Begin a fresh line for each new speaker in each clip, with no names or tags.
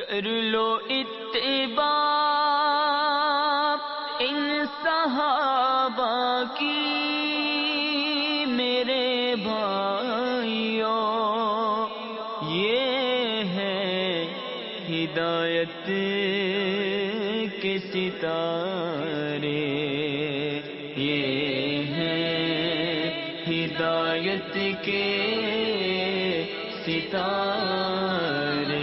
کر لو اتباع ان صحابہ کی میرے بھائیوں، یہ ہے ہدایت کے ستارے، یہ ہے ہدایت کے ستارے۔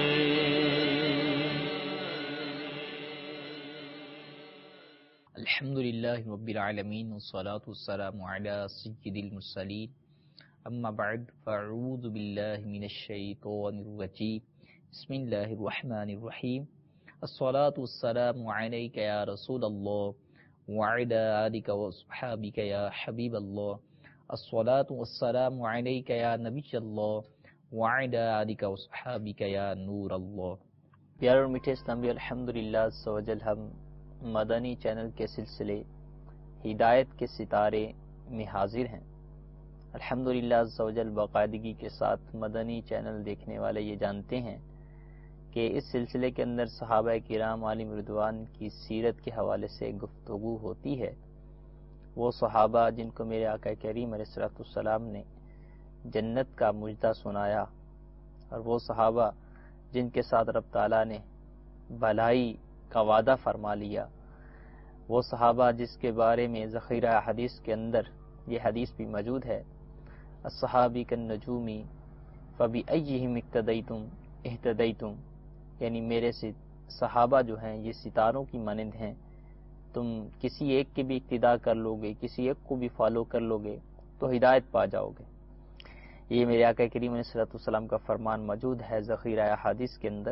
الحمدللہ رب العالمین والصلاة والسلام علی سید المرسلین، اما بعد فاعوذ باللہ من الشیطان الرجیم، بسم اللہ الرحمن الرحیم۔ الصلاة والسلام علیک یا رسول اللہ وعلی آلک واصحابک یا حبیب اللہ، الصلاة والسلام علیک یا نبی اللہ وعلی آلک واصحابک یا نور اللہ۔ پیارے اور میٹھے اسلامی، الحمدللہ عز و جل ہم مدنی چینل کے سلسلے ہدایت کے ستارے میں حاضر ہیں۔ الحمدللہ عز و جل باقاعدگی کے ساتھ مدنی چینل دیکھنے والے یہ جانتے ہیں کہ اس سلسلے کے اندر صحابہ کرام علیہم رضوان کی سیرت کے حوالے سے گفتگو ہوتی ہے۔ وہ صحابہ جن کو میرے آقا کریم علیہ الصلوۃ والسلام نے جنت کا مجدہ سنایا، اور وہ صحابہ جن کے ساتھ رب تعالیٰ نے بھلائی کا وعدہ فرما لیا، وہ صحابہ جس کے بارے میں ذخیرہ حدیث کے اندر یہ حدیث بھی موجود ہے، الصحابی کالنجوم فبأیہم اقتدیتم اہتدیتم، یعنی میرے سے صحابہ جو ہیں یہ ستاروں کی مانند ہیں، تم کسی ایک کی بھی اقتداء کر لو گے، کسی ایک کو بھی فالو کر لو گے تو ہدایت پا جاؤ گے۔ یہ میرے آقا کریم علیہ الصلوۃ والسلام کا فرمان موجود ہے ذخیرہ حدیث کے اندر۔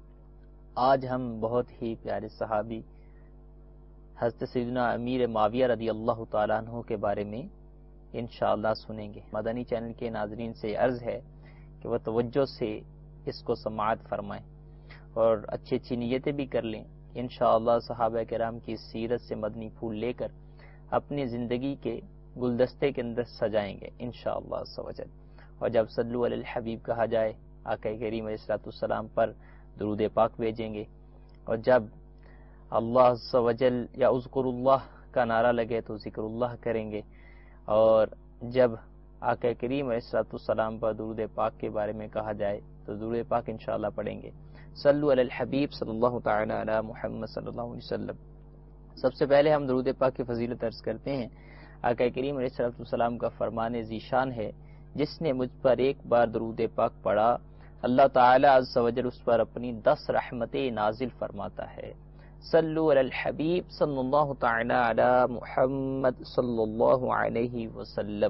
آج ہم بہت ہی پیارے صحابی حضرت سیدنا امیر معاویہ رضی اللہ تعالیٰ عنہ کے بارے میں انشاءاللہ سنیں گے۔ مدنی چینل کے ناظرین سے عرض ہے کہ وہ توجہ سے اس کو سماعت فرمائیں اور اچھی اچھی نیتیں بھی کر لیں۔ انشاءاللہ صحابہ کرام کی سیرت سے مدنی پھول لے کر اپنی زندگی کے گلدستے کے اندر سجائیں گے انشاءاللہ عز و جل۔ اور جب صلو علی الحبیب کہا جائے، آقا کریم علیہ الصلوۃ والسلام پر درود پاک بھیجیں گے، اور جب اللہ عز و جل یا اذکر اللہ کا نعرہ لگے تو ذکر اللہ کریں گے، اور جب آقا کریم علیہ الصلوۃ والسلام پر درود پاک کے بارے میں کہا جائے تو درود پاک انشاءاللہ پڑھیں گے۔ صلو علی الحبیب صلی اللہ تعالی علی محمد صلی اللہ علیہ وسلم۔ سب سے پہلے ہم درود پاک کی فضیلت عرض کرتے ہیں۔ آقا کریم علیہ الصلوۃ والسلام کا فرمان ذیشان ہے، جس نے مجھ پر ایک بار درود پاک پڑھا، اللہ تعالی عز و جل اس پر اپنی 10 رحمتیں نازل فرماتا ہے۔ صلو علی الحبیب صلی اللہ تعالی علی محمد صلی اللہ علیہ وسلم۔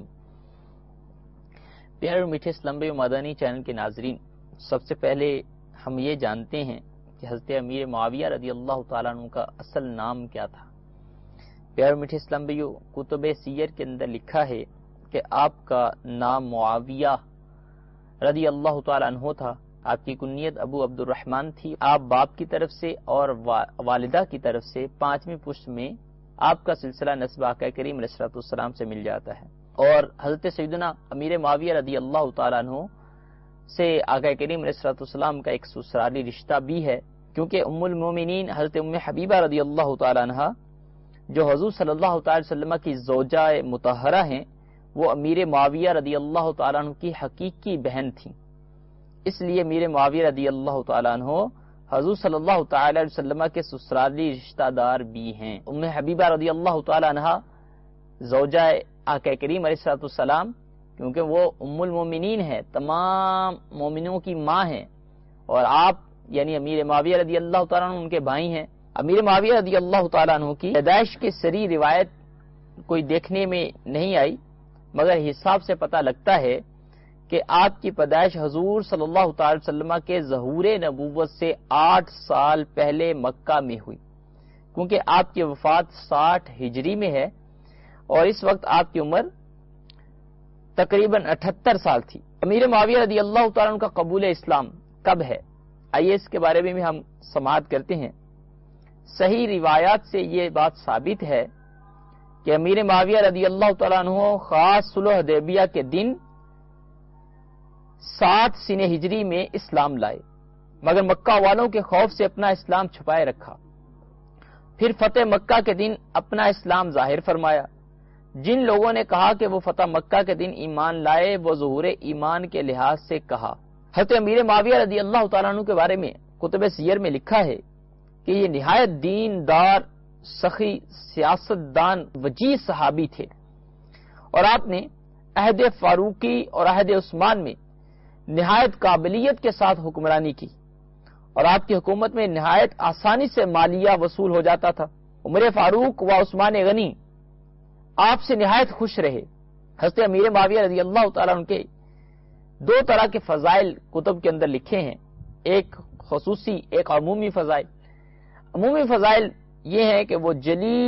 پیارے اور میٹھے اسلامی مدنی چینل کے ناظرین، سب سے پہلے ہم یہ جانتے ہیں کہ حضرت امیر معاویہ رضی اللہ تعالیٰ عنہ کا اصل نام کیا تھا۔ پیارے اور میٹھے اسلامیوں، کتب سیر کے اندر لکھا ہے کہ آپ کا نام معاویہ رضی اللہ تعالیٰ عنہ تھا۔ آپ کی کنیت ابو عبد الرحمن تھی۔ آپ باپ کی طرف سے اور والدہ کی طرف سے 5ویں پشت میں آپ کا سلسلہ نسب آقا کریم علیہ الصلوۃ والسلام سے مل جاتا ہے، اور حضرت سیدنا امیر معاویہ رضی اللہ تعالیٰ عنہ سے آقا کریم علیہ الصلوۃ والسلام کا ایک سسرالی رشتہ بھی ہے، کیونکہ ام المومنین حضرت ام حبیبہ رضی اللہ تعالیٰ عنہ جو حضور صلی اللہ تعالی وسلم کی زوجہ مطہرہ ہیں، وہ امیر معاویہ رضی اللہ تعالیٰ عنہ کی حقیقی بہن تھیں۔ اس لیے امیر معاویہ رضی اللہ تعالیٰ عنہ حضور صلی اللہ تعالی وسلم کے سسرالی رشتہ دار بھی ہیں۔ ام حبیبہ رضی اللہ تعالیٰ عنہ زوجہ آقا کریم علیہ الصلوۃ والسلام، کیونکہ وہ ام المومنین ہے، تمام مومنوں کی ماں ہیں، اور آپ یعنی امیر معاویہ رضی اللہ تعالیٰ عنہ ان کے بھائی ہیں۔ امیر معاویہ رضی اللہ تعالیٰ عنہ کی پیدائش کی صریح روایت کوئی دیکھنے میں نہیں آئی، مگر حساب سے پتہ لگتا ہے کہ آپ کی پیدائش حضور صلی اللہ تعالی وسلم کے ظہور نبوت سے 8 سال پہلے مکہ میں ہوئی، کیونکہ آپ کی وفات 60 ہجری میں ہے، اور اس وقت آپ کی عمر تقریباً 78 سال تھی۔ امیر معاویہ رضی اللہ تعالیٰ عنہ کا قبول اسلام کب ہے؟ آئیے اس کے بارے میں بھی ہم سماعت کرتے ہیں۔ صحیح روایات سے یہ بات ثابت ہے کہ امیر معاویہ رضی اللہ تعالیٰ عنہ خاص صلح حدیبیہ کے دن 60 سنہ ہجری میں اسلام لائے، مگر مکہ والوں کے خوف سے اپنا اسلام چھپائے رکھا۔ پھر فتح مکہ کے دن اپنا اسلام ظاہر فرمایا۔ جن لوگوں نے کہا کہ وہ فتح مکہ کے دن ایمان لائے، وہ ظہور ایمان کے لحاظ سے کہا۔ حضرت امیر معاویہ رضی اللہ تعالیٰ عنہ کے بارے میں کتب سیر میں لکھا ہے کہ یہ نہایت دین دار، سخی، سیاست دان، وجیز صحابی تھے، اور آپ نے عہد فاروقی اور عہد عثمان میں نہایت قابلیت کے ساتھ حکمرانی کی، اور آپ کی حکومت میں نہایت آسانی سے مالیہ وصول ہو جاتا تھا۔ عمر فاروق و عثمان غنی آپ سے نہایت خوش رہے۔ حضرت امیر معاویہ رضی اللہ تعالیٰ عنہ کے دو طرح کے فضائل کتب کے اندر لکھے ہیں، ایک خصوصی، ایک عمومی فضائل۔ عمومی فضائل یہ ہے کہ وہ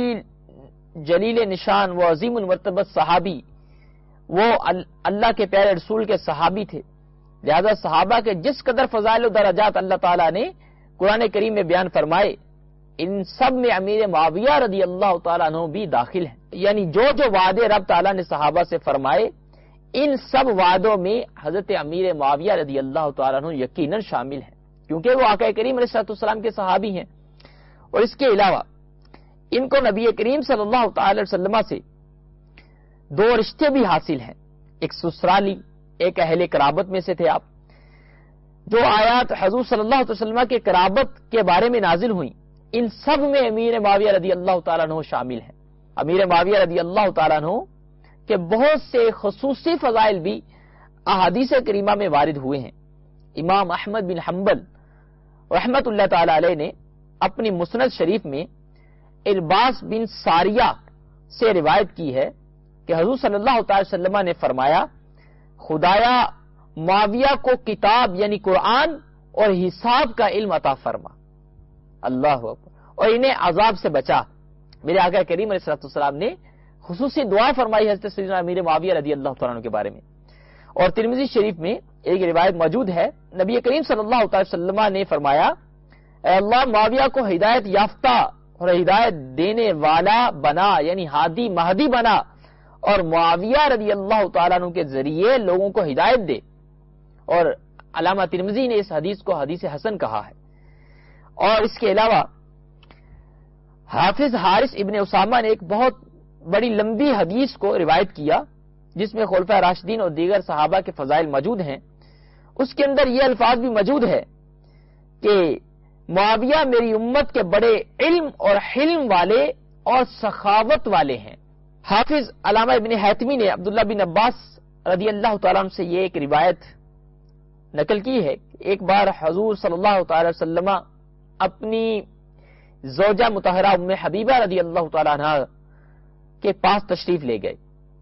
جلیل نشان، وہ عظیم المرتبت صحابی، وہ اللہ کے پیارے رسول کے صحابی تھے، لہذا صحابہ کے جس قدر فضائل و درجات اللہ تعالیٰ نے قرآن کریم میں بیان فرمائے، ان سب میں امیر معاویہ رضی اللہ تعالیٰ عنہ بھی داخل ہیں۔ یعنی جو وعدے رب تعالیٰ نے صحابہ سے فرمائے، ان سب وعدوں میں حضرت امیر معاویہ رضی اللہ تعالیٰ عنہ یقیناً شامل ہیں، کیونکہ وہ آقا کریم علیہ السلام کے صحابی ہیں۔ اور اس کے علاوہ ان کو نبی کریم صلی اللہ تعالی وسلم سے دو رشتے بھی حاصل ہیں، ایک سسرالی، ایک اہل قرابت میں سے تھے آپ۔ جو آیات حضور صلی اللہ علیہ وسلم کے قرابت کے بارے میں نازل ہوئیں، ان سب میں امیر معاویہ رضی اللہ تعالیٰ عنہ شامل ہیں۔ امیر معاویہ رضی اللہ تعالیٰ عنہ کے بہت سے خصوصی فضائل بھی احادیث کریمہ میں وارد ہوئے ہیں۔ امام احمد بن حنبل رحمت اللہ تعالی علیہ نے اپنی مسند شریف میں ارباس بن ساریہ سے روایت کی ہے کہ حضور صلی اللہ تعالی وسلم نے فرمایا، خدایا معاویہ کو کتاب یعنی قرآن اور حساب کا علم عطا فرما، اللہ اکبر، اور انہیں عذاب سے بچا۔ میرے آقا کریم علیہ السلام نے خصوصی دعا فرمائی حضرت سیدنا امیر معاویہ رضی اللہ تعالیٰ عنہ کے بارے میں۔ اور ترمذی شریف میں ایک روایت موجود ہے، نبی کریم صلی اللہ تعالی وسلم نے فرمایا، اے اللہ معاویہ کو ہدایت یافتہ اور ہدایت دینے والا بنا، یعنی ہادی مہدی بنا، اور معاویہ رضی اللہ تعالیٰ عنہ کے ذریعے لوگوں کو ہدایت دے۔ اور علامہ ترمذی نے اس حدیث کو حدیث حسن کہا ہے۔ اور اس کے علاوہ حافظ حارث ابن اسامہ نے ایک بہت بڑی لمبی حدیث کو روایت کیا، جس میں خلفائے راشدین اور دیگر صحابہ کے فضائل موجود ہیں۔ اس کے اندر یہ الفاظ بھی موجود ہے کہ معاویہ میری امت کے بڑے علم اور حلم والے اور سخاوت والے ہیں۔ حافظ علامہ ابن حیتمی نے عبداللہ بن عباس رضی اللہ تعالیٰ عنہ سے یہ ایک روایت نقل کی ہے، ایک بار حضور صلی اللہ تعالی وسلم اپنی زوجہ مطہرہ ام حبیبہ رضی اللہ تعالیٰ عنہ کے پاس تشریف لے گئے۔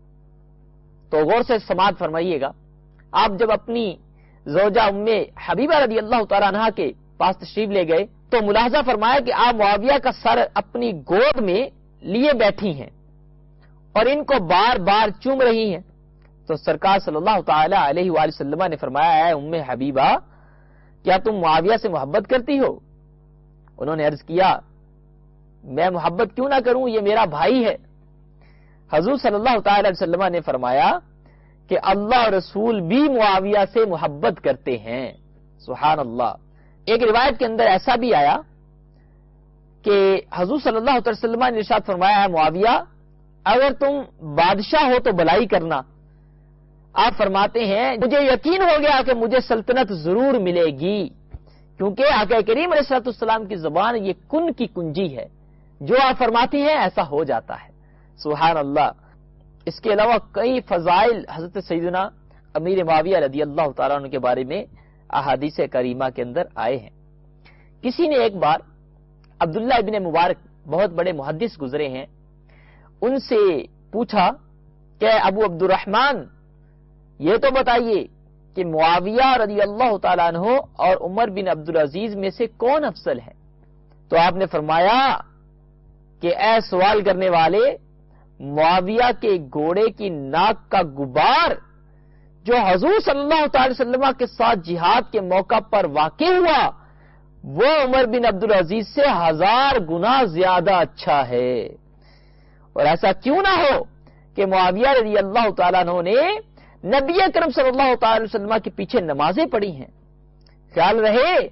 تو غور سے سماعت فرمائیے گا، آپ جب اپنی زوجہ ام حبیبہ رضی اللہ تعالیٰ عنہ کے پاس تشریف لے گئے تو ملاحظہ فرمایا کہ آپ معاویہ کا سر اپنی گود میں لیے بیٹھی ہیں اور ان کو بار بار چوم رہی ہیں۔ تو سرکار صلی اللہ تعالی علیہ وآلہ وسلم نے فرمایا، اے ام حبیبہ، کیا تم معاویہ سے محبت کرتی ہو؟ انہوں نے عرض کیا، میں محبت کیوں نہ کروں، یہ میرا بھائی ہے۔ حضور صلی اللہ تعالی علیہ وسلم نے فرمایا کہ اللہ اور رسول بھی معاویہ سے محبت کرتے ہیں۔ سبحان اللہ۔ ایک روایت کے اندر ایسا بھی آیا کہ حضور صلی اللہ علیہ وسلم نے ارشاد فرمایا، ہے معاویہ، اگر تم بادشاہ ہو تو بھلائی کرنا۔ آپ فرماتے ہیں، مجھے یقین ہو گیا کہ مجھے سلطنت ضرور ملے گی، کیونکہ آقا کریم علیہ السلام کی زبان یہ کن کی کنجی ہے، جو آپ فرماتے ہیں ایسا ہو جاتا ہے۔ سبحان اللہ۔ اس کے علاوہ کئی فضائل حضرت سیدنا امیر معاویہ رضی اللہ تعالیٰ عنہ کے بارے میں احادیث کریمہ کے اندر آئے ہیں۔ کسی نے ایک بار عبداللہ ابن مبارک، بہت بڑے محدث گزرے ہیں، ان سے پوچھا کہ ابو عبد الرحمن، یہ تو بتائیے کہ معاویہ رضی اللہ تعالیٰ عنہ اور عمر بن عبدالعزیز میں سے کون افضل ہے؟ تو آپ نے فرمایا کہ اے سوال کرنے والے، معاویہ کے گھوڑے کی ناک کا غبار جو حضور صلی اللہ تعالی وسلم کے ساتھ جہاد کے موقع پر واقع ہوا، وہ عمر بن عبدالعزیز سے 1000 گنا زیادہ اچھا ہے۔ اور ایسا کیوں نہ ہو کہ معاویہ رضی اللہ تعالیٰ عنہ نے نبی اکرم صلی اللہ تعالی وسلم کے پیچھے نمازیں پڑھی ہیں۔ خیال رہے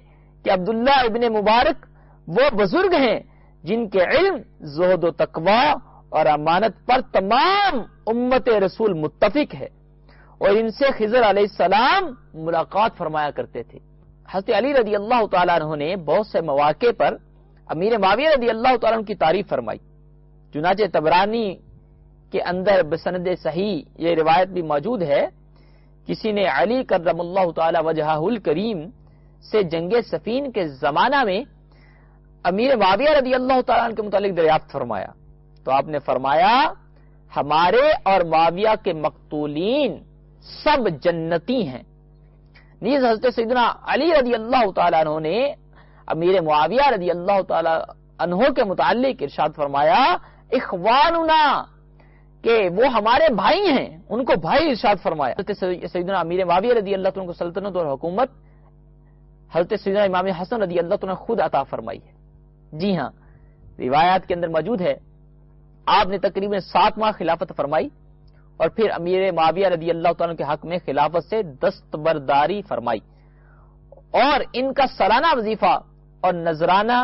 کہ عبداللہ ابن مبارک وہ بزرگ ہیں جن کے علم، زہد و تقوی اور امانت پر تمام امت رسول متفق ہے، اور ان سے خضر علیہ السلام ملاقات فرمایا کرتے تھے۔ حضرت علی رضی اللہ تعالیٰ عنہ نے بہت سے مواقع پر امیر معاویہ رضی اللہ تعالیٰ عنہ کی تعریف فرمائی۔ چنانچہ طبرانی کے اندر بسند صحیح یہ روایت بھی موجود ہے، کسی نے علی کرم اللہ تعالی وجہہ الکریم سے جنگ صفین کے زمانہ میں امیر معاویہ رضی اللہ تعالیٰ عنہ کے متعلق دریافت فرمایا تو آپ نے فرمایا ہمارے اور معاویہ کے مقتولین سب جنتی ہیں۔ نیز حضرت سیدنا علی رضی اللہ تعالیٰ عنہ نے امیر معاویہ رضی اللہ تعالیٰ عنہ کے متعلق ارشاد فرمایا اخواننا، کہ وہ ہمارے بھائی ہیں، ان کو بھائی ارشاد فرمایا۔ حضرت سیدنا امیر معاویہ رضی اللہ عنہ کو سلطنت اور حکومت حضرت سیدنا امام حسن رضی اللہ عنہ خود عطا فرمائی ہے۔ جی ہاں، روایات کے اندر موجود ہے آپ نے تقریباً 7 ماہ خلافت فرمائی اور پھر امیر معاویہ رضی اللہ تعالیٰ کے حق میں خلافت سے دستبرداری فرمائی، اور ان کا سالانہ وظیفہ اور نذرانہ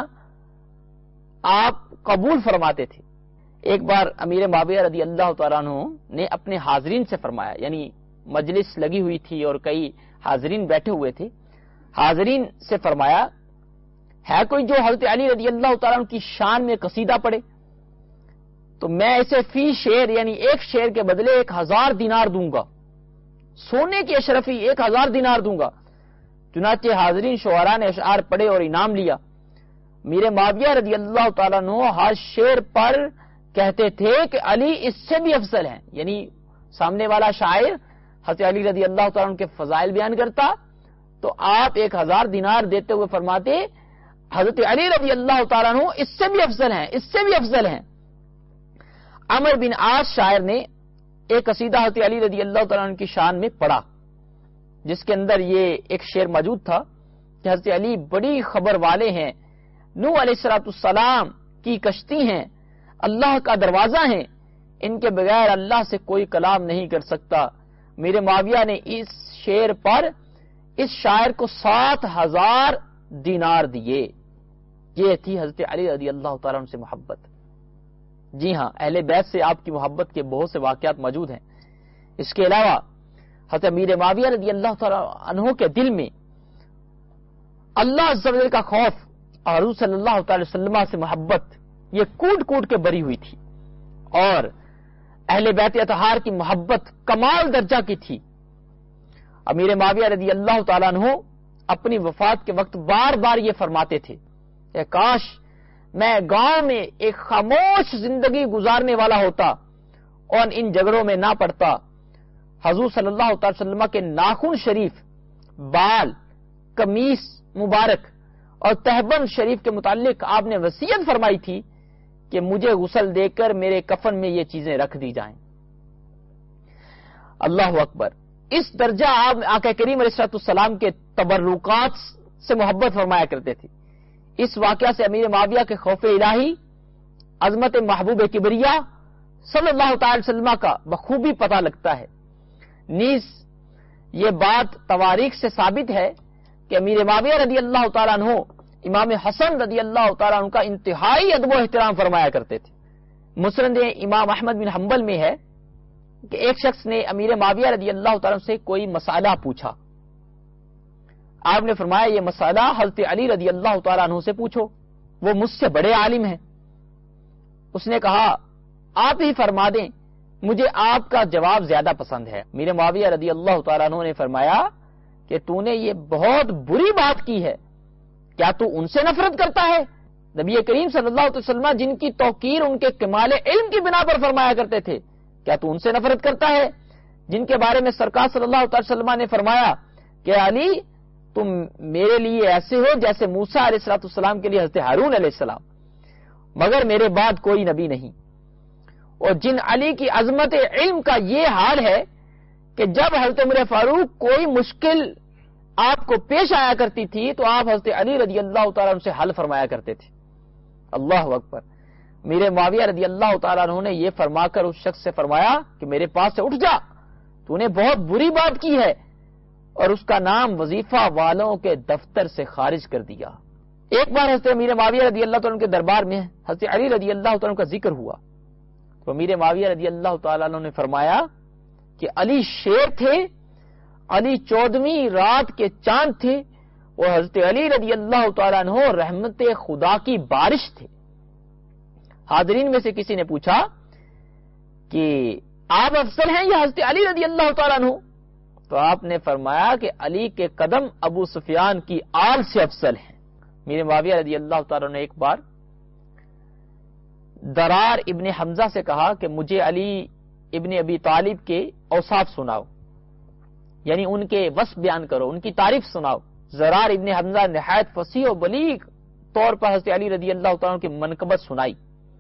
آپ قبول فرماتے تھے۔ ایک بار امیر معاویہ رضی اللہ تعالیٰ عنہ نے اپنے حاضرین سے فرمایا، یعنی مجلس لگی ہوئی تھی اور کئی حاضرین بیٹھے ہوئے تھے، حاضرین سے فرمایا ہے کوئی جو حضرت علی رضی اللہ تعالیٰ عنہ کی شان میں قصیدہ پڑھے تو میں اسے فی شعر یعنی ایک شعر کے بدلے 1000 دینار دوں گا، سونے کی اشرفی 1000 دینار دوں گا۔ چنانچہ حاضرین شعراء نے اشعار پڑھے اور انعام لیا۔ امیر معاویہ رضی اللہ تعالیٰ عنہ ہر شعر پر کہتے تھے کہ علی اس سے بھی افضل ہیں، یعنی سامنے والا شاعر حضرت علی رضی اللہ تعالیٰ عنہ کے فضائل بیان کرتا تو آپ 1000 دینار دیتے ہوئے فرماتے حضرت علی رضی اللہ تعالیٰ عنہ اس سے بھی افضل ہیں، اس سے بھی افضل ہیں۔ عمر بن عاص شاعر نے ایک قصیدہ حضرت علی رضی اللہ تعالیٰ عنہ کی شان میں پڑھا، جس کے اندر یہ ایک شعر موجود تھا کہ حضرت علی بڑی خبر والے ہیں، نوح علیہ السلام کی کشتی ہیں، اللہ کا دروازہ ہیں، ان کے بغیر اللہ سے کوئی کلام نہیں کر سکتا۔ میرے معاویہ نے اس شعر پر اس شاعر کو 7000 دینار دیے۔ یہ تھی حضرت علی رضی اللہ تعالیٰ عنہ سے محبت۔ جی ہاں، اہل بیت سے آپ کی محبت کے بہت سے واقعات موجود ہیں۔ اس کے علاوہ حضرت امیر معاویہ رضی اللہ تعالیٰ عنہ کے دل میں اللہ عز و جل کا خوف اور حضور صلی اللہ تعالی وسلم سے محبت یہ کوٹ کوٹ کے بری ہوئی تھی، اور اہل بیت اطہار کی محبت کمال درجہ کی تھی۔ امیر معاویہ رضی اللہ تعالیٰ عنہ اپنی وفات کے وقت بار بار یہ فرماتے تھے کہ کاش میں گاؤں میں ایک خاموش زندگی گزارنے والا ہوتا اور ان جھگڑوں میں نہ پڑتا۔ حضور صلی اللہ تعالی وسلم کے ناخن شریف، بال، قمیص مبارک اور تہبند شریف کے متعلق آپ نے وصیت فرمائی تھی کہ مجھے غسل دے کر میرے کفن میں یہ چیزیں رکھ دی جائیں۔ اللہ اکبر! اس درجہ آپ آقا کریم علیہ السلام کے تبرکات سے محبت فرمایا کرتے تھے۔ اس واقعہ سے امیر معاویہ کے خوف الہی، عظمت محبوب کبریا صلی اللہ تعالی وسلم کا بخوبی پتہ لگتا ہے۔ نیز یہ بات تواریخ سے ثابت ہے کہ امیر معاویہ رضی اللہ تعالیٰ عنہ امام حسن رضی اللہ تعالیٰ عنہ کا انتہائی ادب و احترام فرمایا کرتے تھے۔ مسند امام احمد بن حنبل میں ہے کہ ایک شخص نے امیر معاویہ رضی اللہ تعالیٰ عنہ سے کوئی مسئلہ پوچھا۔ آپ نے فرمایا یہ مسئلہ حضرت علی رضی اللہ تعالیٰ عنہ سے پوچھو، وہ مجھ سے بڑے عالم ہیں۔ اس نے کہا آپ ہی فرما دیں، مجھے آپ کا جواب زیادہ پسند ہے۔ امیر معاویہ رضی اللہ تعالیٰ عنہ نے فرمایا کہ تو نے یہ بہت بری بات کی ہے، کیا تو ان سے نفرت کرتا ہے؟ نبی کریم صلی اللہ علیہ وسلم جن کی توقیر ان کے کمال علم کی بنا پر فرمایا کرتے تھے، کیا تو ان سے نفرت کرتا ہے جن کے بارے میں سرکار صلی اللہ علیہ وسلم نے فرمایا کہ علی تم میرے لیے ایسے ہو جیسے موسیٰ علیہ السلام کے لیے حضرت ہارون علیہ السلام، مگر میرے بعد کوئی نبی نہیں۔ اور جن علی کی عظمت علم کا یہ حال ہے کہ جب حضرت عمر فاروق کوئی مشکل آپ کو پیش آیا کرتی تھی تو آپ حضرت علی رضی اللہ تعالیٰ عنہ سے حل فرمایا کرتے تھے۔ اللہ اکبر! میرے معاویہ رضی اللہ تعالیٰ عنہ نے یہ فرما کر اس شخص سے فرمایا کہ میرے پاس سے اٹھ جا، تو نے بہت بری بات کی ہے۔ اور اس کا نام وظیفہ والوں کے دفتر سے خارج کر دیا۔ ایک بار حضرت امیر معاویہ رضی اللہ تعالیٰ عنہ کے دربار میں حضرت علی رضی اللہ تعالیٰ عنہ کا ذکر ہوا تو امیر معاویہ رضی اللہ تعالیٰ عنہ نے فرمایا کہ علی شیر تھے، علی 14ویں رات کے چاند تھے، اور حضرت علی رضی اللہ تعالیٰ عنہ رحمت خدا کی بارش تھے۔ حاضرین میں سے کسی نے پوچھا کہ آپ افضل ہیں یا حضرت علی رضی اللہ تعالیٰ عنہ؟ تو آپ نے فرمایا کہ علی کے قدم ابو سفیان کی آل سے افضل ہیں۔ میرے معاویہ رضی اللہ تعالیٰ نے ایک بار درار ابن حمزہ سے کہا کہ مجھے علی ابن ابی طالب کے اوصاف سناؤ، یعنی ان کے وصف بیان کرو، ان کی تعریف سناؤ۔ درار ابن حمزہ نہایت فصیح و بلیغ طور پر حضرت علی رضی اللہ تعالیٰ کی منقبت سنائی،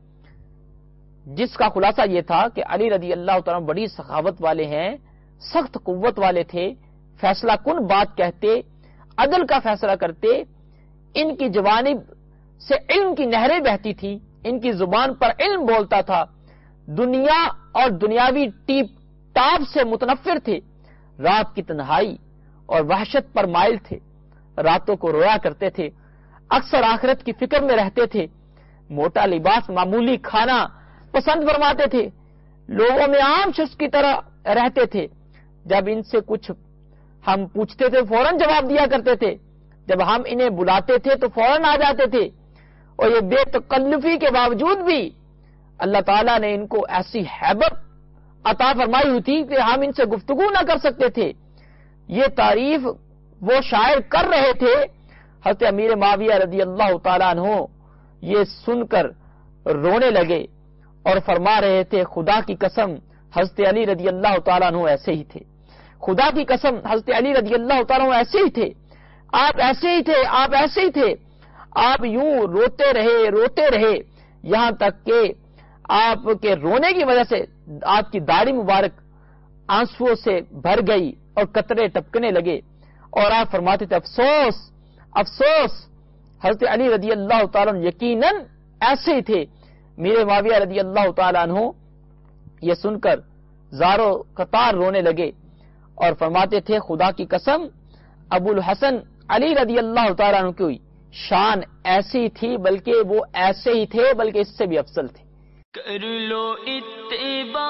جس کا خلاصہ یہ تھا کہ علی رضی اللہ تعالیٰ بڑی سخاوت والے ہیں، سخت قوت والے تھے، فیصلہ کن بات کہتے، عدل کا فیصلہ کرتے، ان کی جوانب سے علم کی نہریں بہتی تھی، ان کی زبان پر علم بولتا تھا، دنیا اور دنیاوی ٹیپ ٹاپ سے متنفر تھے، رات کی تنہائی اور وحشت پر مائل تھے، راتوں کو رویا کرتے تھے، اکثر آخرت کی فکر میں رہتے تھے، موٹا لباس معمولی کھانا پسند فرماتے تھے، لوگوں میں عام شخص کی طرح رہتے تھے، جب ان سے کچھ ہم پوچھتے تھے فوراً جواب دیا کرتے تھے، جب ہم انہیں بلاتے تھے تو فوراً آ جاتے تھے، اور یہ بے تکلفی کے باوجود بھی اللہ تعالیٰ نے ان کو ایسی ہیبت عطا فرمائی ہوئی تھی کہ ہم ان سے گفتگو نہ کر سکتے تھے۔ یہ تعریف وہ شاعر کر رہے تھے، حضرت امیر معاویہ رضی اللہ تعالیٰ عنہ یہ سن کر رونے لگے اور فرما رہے تھے خدا کی قسم حضرت علی رضی اللہ تعالیٰ عنہ ایسے ہی تھے، خدا کی قسم حضرت علی رضی اللہ تعالیٰ عنہ ایسے ہی تھے، آپ ایسے ہی تھے، آپ ایسے ہی تھے۔ آپ یوں روتے رہے یہاں تک کہ آپ کے رونے کی وجہ سے آپ کی داڑھی مبارک آنسوؤں سے بھر گئی اور قطرے ٹپکنے لگے، اور آپ فرماتے تھے افسوس افسوس، حضرت علی رضی اللہ تعالیٰ عنہ یقیناً ایسے ہی تھے۔ میرے معاویہ رضی اللہ تعالیٰ عنہ یہ سن کر زارو قطار رونے لگے اور فرماتے تھے خدا کی قسم ابو الحسن علی رضی اللہ تعالیٰ عنہ کی شان ایسی تھی، بلکہ وہ ایسے ہی تھے بلکہ اس سے بھی افضل تھے۔
کر لو اتباع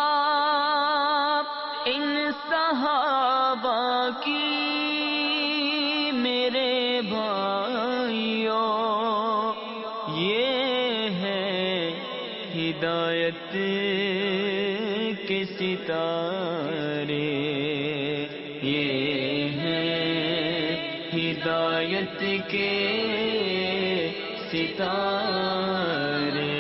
ان صحابہ کی میرے بھائیوں، یہ ہے ہدایت کے ستارے، یہ ہے ہدایت کے ستارے۔